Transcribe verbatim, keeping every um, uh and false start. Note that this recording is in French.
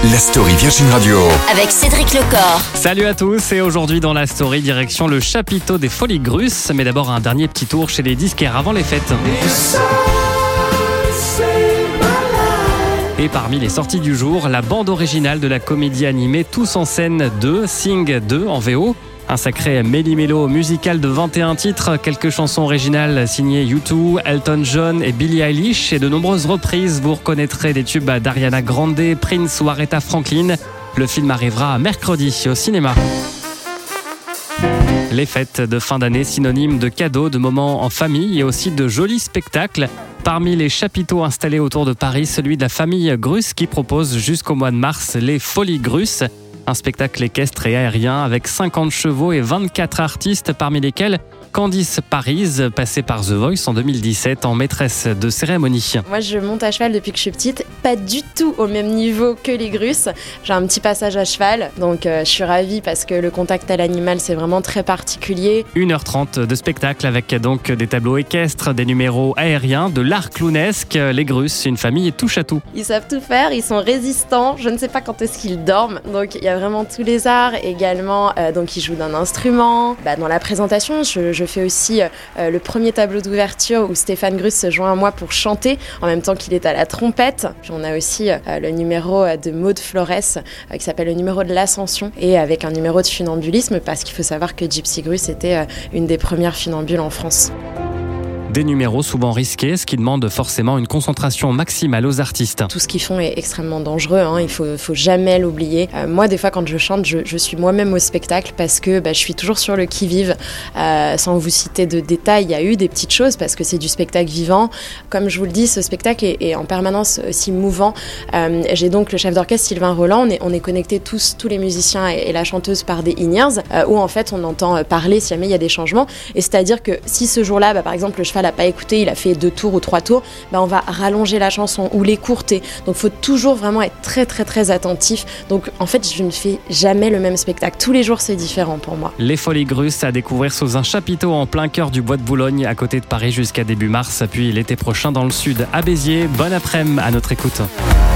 La story Virgin Radio. Avec Cédric Lecor. Salut à tous, et aujourd'hui dans la story, direction le chapiteau des Folies Grusses. Mais d'abord un dernier petit tour chez les disquaires avant les fêtes. Et parmi les sorties du jour, la bande originale de la comédie animée Tous en scène deux, Sing deux en V O. Un sacré méli-mélo musical de vingt et un titres, quelques chansons originales signées U deux, Elton John et Billie Eilish, et de nombreuses reprises. Vous reconnaîtrez des tubes d'Ariana Grande, Prince ou Aretha Franklin. Le film arrivera mercredi au cinéma. Les fêtes de fin d'année, synonymes de cadeaux, de moments en famille et aussi de jolis spectacles. Parmi les chapiteaux installés autour de Paris, celui de la famille Gruss qui propose jusqu'au mois de mars les Folies Grusses. Un spectacle équestre et aérien avec cinquante chevaux et vingt-quatre artistes, parmi lesquels Candice Parise, passée par The Voice en deux mille dix-sept en maîtresse de cérémonie. Moi, je monte à cheval depuis que je suis petite, pas du tout au même niveau que les Grusses. J'ai un petit passage à cheval, donc euh, je suis ravie parce que le contact à l'animal, c'est vraiment très particulier. une heure trente de spectacle avec donc des tableaux équestres, des numéros aériens, de l'art clownesque. Les Grusses, une famille touche à tout. Ils savent tout faire, ils sont résistants, je ne sais pas quand est-ce qu'ils dorment. Donc il y a vraiment tous les arts également. Euh, donc ils jouent d'un instrument. Bah, dans la présentation, je, je fais aussi euh, le premier tableau d'ouverture où Stéphane Gruss se joint à moi pour chanter en même temps qu'il est à la trompette. Puis on a aussi euh, le numéro de Maud Flores euh, qui s'appelle le numéro de l'Ascension, et avec un numéro de funambulisme parce qu'il faut savoir que Gypsy Gruss était euh, une des premières funambules en France. Des numéros souvent risqués, ce qui demande forcément une concentration maximale aux artistes. Tout ce qu'ils font est extrêmement dangereux, hein. Il faut, faut jamais l'oublier. Euh, moi, des fois, quand je chante, je, je suis moi-même au spectacle parce que bah, je suis toujours sur le qui-vive. Euh, sans vous citer de détails, il y a eu des petites choses parce que c'est du spectacle vivant. Comme je vous le dis, ce spectacle est, est en permanence aussi mouvant. Euh, j'ai donc le chef d'orchestre Sylvain Roland. On est, on est connectés tous, tous les musiciens et, et la chanteuse par des in-ears euh, où en fait on entend parler si jamais il y a des changements. Et c'est-à-dire que si ce jour-là, bah, par exemple, le cheval n'a pas écouté, il a fait deux tours ou trois tours, bah on va rallonger la chanson ou l'écourter. Donc il faut toujours vraiment être très très très attentif. Donc en fait, je ne fais jamais le même spectacle. Tous les jours, c'est différent pour moi. Les Folies Grusses à découvrir sous un chapiteau en plein cœur du bois de Boulogne, à côté de Paris jusqu'à début mars, puis l'été prochain dans le sud à Béziers. Bon après-midi à notre écoute.